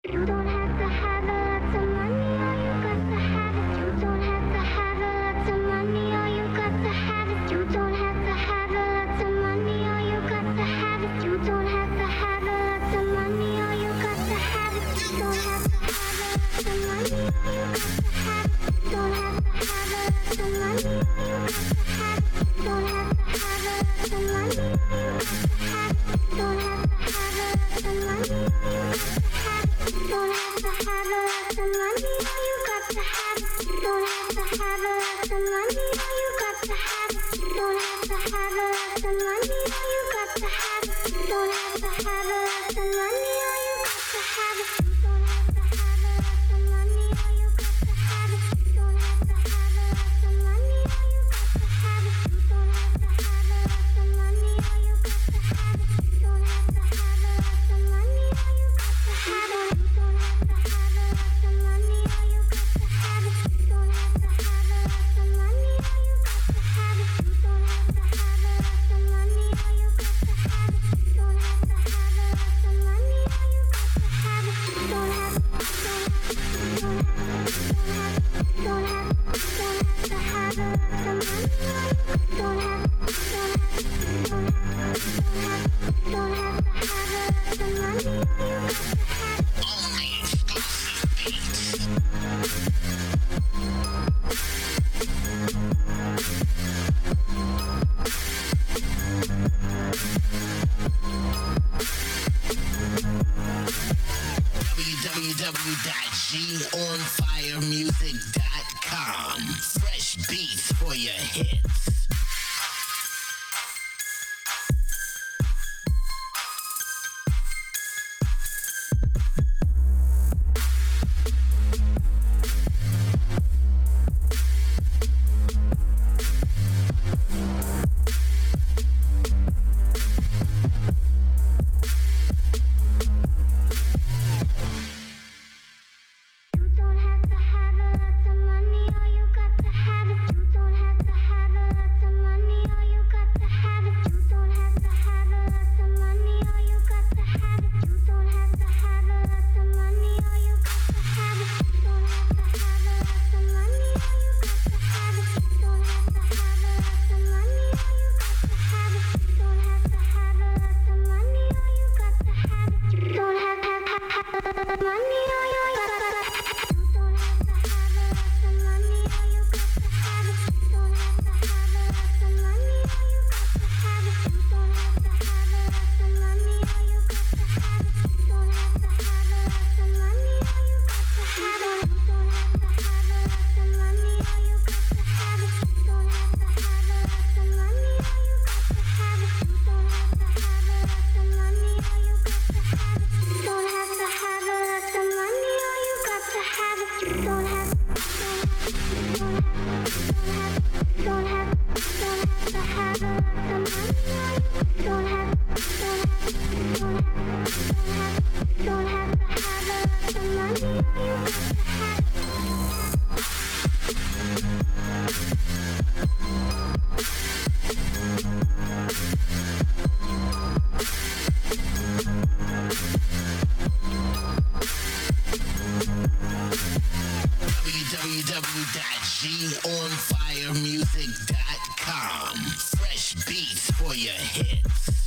You don't have to have a lot of money, all you got to have it. You don't have to have a lot of money, all you got to have it. You don't have to have a lot of money, all you got to have it. You don't have to have a lot of money, all you got to have it. You don't have to have a lot of money, all you got to have it. You don't have to have a lot of money, all you got to have it. You don't have to have a lot of money, all you got to have it. You don't have to have a lot of money, all you got to have it. Don't have to have a lot of money, all you got to have it. Don't have to have a lot of money, all you got to have it. Don't have to have a lot of money, all you got to have it. Don't have to have a lot of money, all you got to have it. Don't have to have a lot of money, all you got to have it. Don't have to have a lot of money, all you got to have it. Don't have to have a lot of money, all you got to have it. Don't have to have a lot of money, all you got to have it. Don't have to have a lot of money, all you got to have it. Don't have to have a lot of money, all you got to have it. Don't have to have a lot of money, all you got to have it. Don't have to have a lot of money, all you got to have it. Don't have to have a lot of money, all you got to have it. Only exclusive beats. www.gonfiremusic.com. Fresh beats for your hits. You don't have to have a lot of money, all you got to have it. You don't have to have a lot of money, all you got to have it. You don't have to have a lot of money, all you got to have it. You don't have to have a lot of money, all you got to have it. You don't have to have a lot of money, all you got to have it. You don't have to have a lot of money, all you got to have it. You don't have to have a lot of money, all you got to have it. You don't have to have a lot of money, all you got to have it. You don't have to have a lot of money, all you got to have it. You don't have to have a lot of money, all you got to have it. You don't have to have a lot of money, all you got to have it. You don't have to have a lot of money, all you got to have it. You don't have to have a lot of money, all you got to have it. You don't have to have a lot of money, all you got to have it. You don't have to have a lot of money, all you got to have it. You don't have to have a lot of money, all you got to have it. You don't have to have a lot of money, don't have to have a lot of money, you got to have it. www.gonfiremusic.com. Fresh beats for your hits.